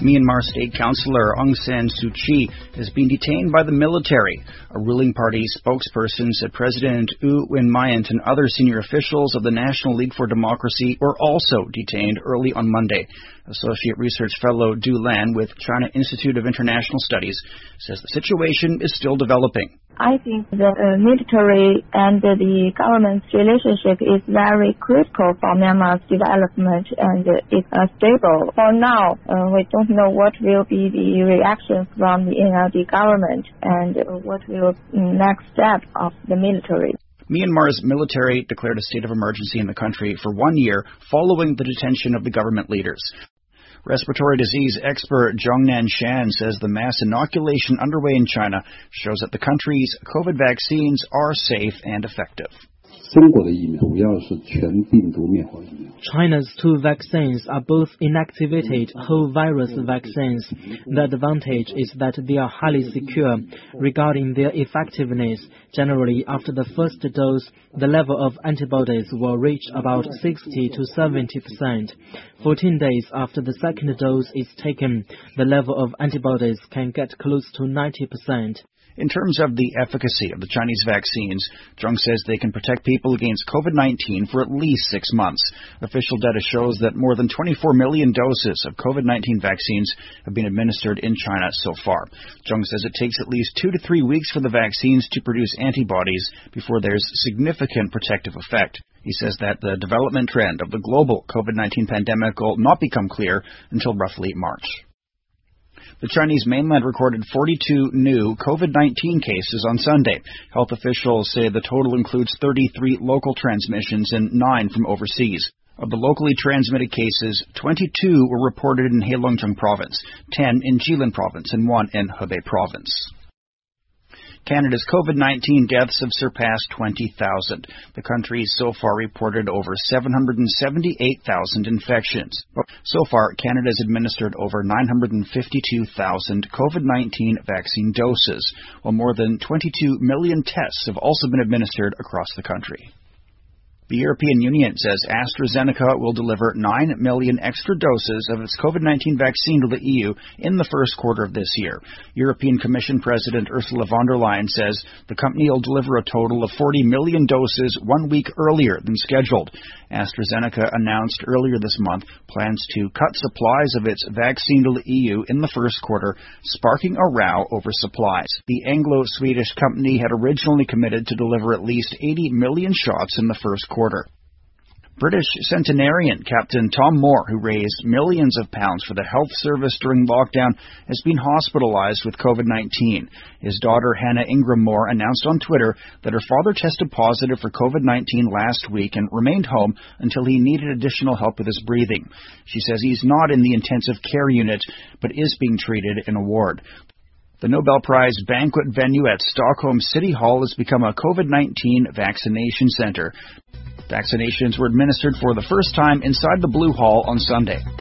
Myanmar State Councillor Aung San Suu Kyi has been detained by the military. A ruling party spokesperson said President U Win Myint and other senior officials of the National League for Democracy were also detained early on Monday. Associate Research Fellow Du Lan with China Institute of International Studies says the situation is still developing. I think the military and the government's relationship is very critical for Myanmar's development and it's stable. For now, we don't know what will be the reaction from the NLD government and what will next step of the military. Myanmar's military declared a state of emergency in the country for 1 year following the detention of the government leaders. Respiratory disease expert Zhongnan Shan says the mass inoculation underway in China shows that the country's COVID vaccines are safe and effective. China's two vaccines are both inactivated whole virus vaccines. The advantage is that they are highly secure. Regarding their effectiveness, generally after the first dose, the level of antibodies will reach about 60 to 70%. 14 days after the second dose is taken, the level of antibodies can get close to 90%. In terms of the efficacy of the Chinese vaccines, Zhong says they can protect people against COVID-19 for at least 6 months. Official data shows that more than 24 million doses of COVID-19 vaccines have been administered in China so far. Zhong says it takes at least 2 to 3 weeks for the vaccines to produce antibodies before there's significant protective effect. He says that the development trend of the global COVID-19 pandemic will not become clear until roughly March. The Chinese mainland recorded 42 new COVID-19 cases on Sunday. Health officials say the total includes 33 local transmissions and 9 from overseas. Of the locally transmitted cases, 22 were reported in Heilongjiang Province, 10 in Jilin Province, and 1 in Hebei Province. Canada's COVID-19 deaths have surpassed 20,000. The country so far reported over 778,000 infections. So far, Canada has administered over 952,000 COVID-19 vaccine doses, while more than 22 million tests have also been administered across the country. The European Union says AstraZeneca will deliver 9 million extra doses of its COVID-19 vaccine to the EU in the first quarter of this year. European Commission President Ursula von der Leyen says the company will deliver a total of 40 million doses 1 week earlier than scheduled. AstraZeneca announced earlier this month plans to cut supplies of its vaccine to the EU in the first quarter, sparking a row over supplies. The Anglo-Swedish company had originally committed to deliver at least 80 million shots in the first quarter. British centenarian Captain Tom Moore, who raised millions of pounds for the health service during lockdown, has been hospitalized with COVID-19. His daughter Hannah Ingram Moore announced on Twitter that her father tested positive for COVID-19 last week and remained home until he needed additional help with his breathing. She says he's not in the intensive care unit, but is being treated in a ward. The Nobel Prize banquet venue at Stockholm City Hall has become a COVID-19 vaccination center. Vaccinations were administered for the first time inside the Blue Hall on Sunday.